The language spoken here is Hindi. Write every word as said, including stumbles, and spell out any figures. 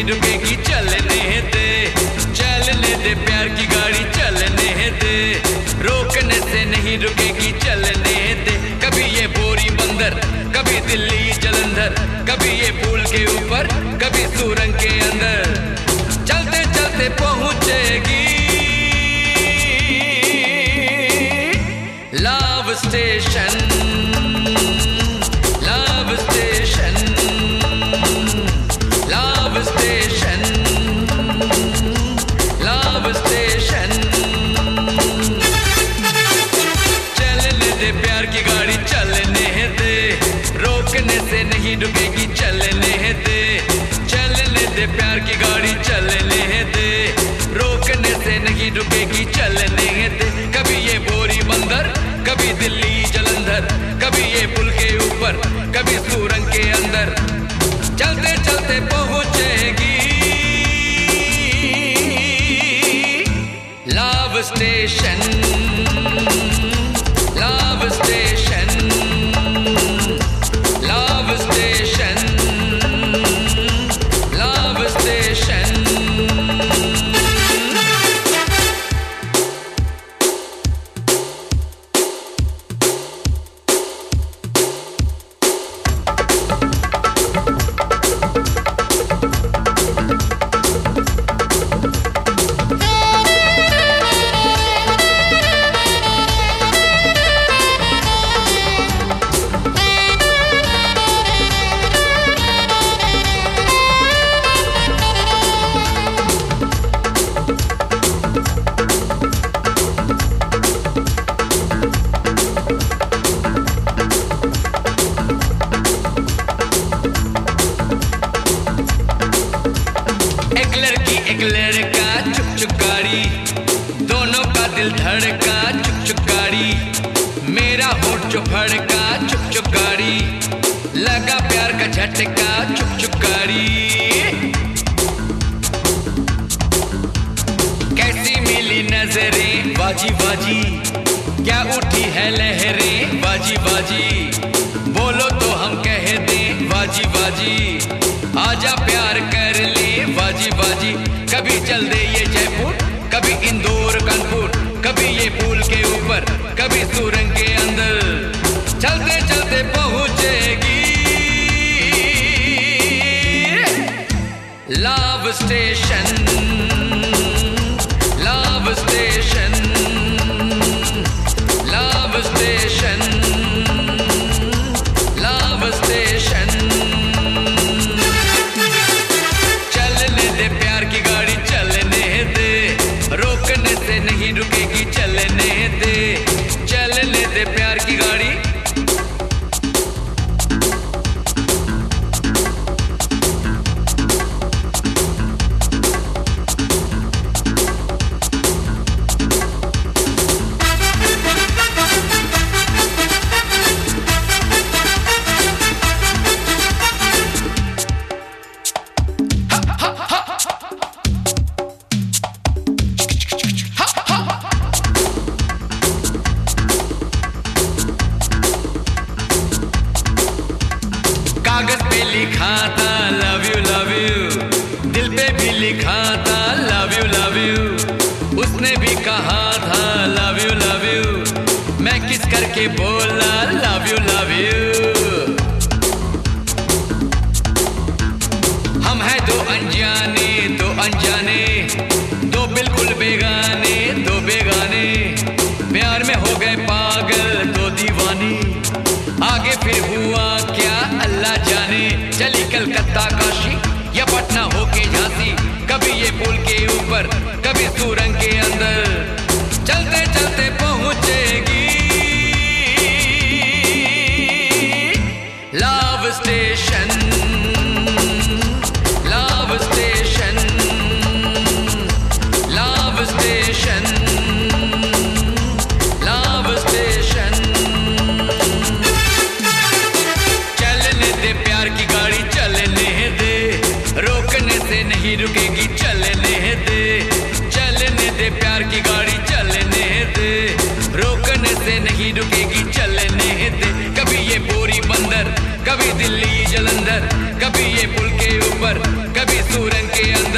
नहीं रुकेगी, चलने दे, चलने दे प्यार की गाड़ी, चलने दे, रोकने से नहीं रुकेगी, चलने दे। कभी ये बोरी बंदर, कभी दिल्ली जलंधर, कभी ये पुल के ऊपर, कभी सुरंग के अंदर, चलते चलते पहुंचेगी love station, love station, love station, love station. चलने दे प्यार की गाड़ी, चलने दे, रोकने से नहीं रुकेगी, चलने दे, चलने दे प्यार की गाड़ी, चलने दे, रोकने से नहीं रुकेगी, चलने दे। कभी ये बोरी बंदर, कभी दिल्ली जलंधर, कभी ये पुल के ऊपर, कभी सुरंग के अंदर, चलते चलते पहुंचेगी love station, love station, love station, love station. लड़का चुक चुक गाड़ी, दोनों का दिल धड़का चुक चुक गाड़ी, मेरा होठ जो फड़का चुक चुक गाड़ी, लगा प्यार का झटका चुक चुक गाड़ी। कैसी मिली नजरें बाजी बाजी, क्या उठी है लहरें बाजी बाजी, बोलो तो हम कह दें बाजी बाजी, आजा प्यार कर ले बाजी बाजी। कभी चल दे ये जयपुर, कभी इंदौर कानपुर, कभी ये पुल के ऊपर, कभी सुरंग के अंदर, चलते चलते पहुंचेगी love station, love station, love station, love station. चलने दे प्यार की गाड़ी, चलने दे, रोकने से नहीं रुकेगी, चलने दे, चलने दे प्यार की गाड़ी। कागज पे लिखा था लव यू लव यू, दिल पे भी लिखा था लव यू लव यू, उसने भी कहा था लव यू लव यू, मैं किस करके बोला लव यू लव यू। हम हैं दो अनजाने, दो अनजाने, दो बिल्कुल बेगाने, दो बेगाने, प्यार में हो गए पागल दो दीवानी, आगे फिर हुआ क्या अल्लाह जाने। चली कलकत्ता काशी या पटना होके झांसी, कभी ये पुल के ऊपर, कभी सुरंग के अंदर, चलते चलते पहुंचेगी love station, love station, love station, love station. प्यार की गाड़ी, चलने दे, रोकने से नहीं रुकेगी, चलने दे, चलने दे प्यार की गाड़ी, चलने दे, रोकने से नहीं रुकेगी, चलने दे। कभी ये बोरी बंदर, कभी दिल्ली जलंधर, कभी ये पुल के ऊपर, कभी सुरंग के अंदर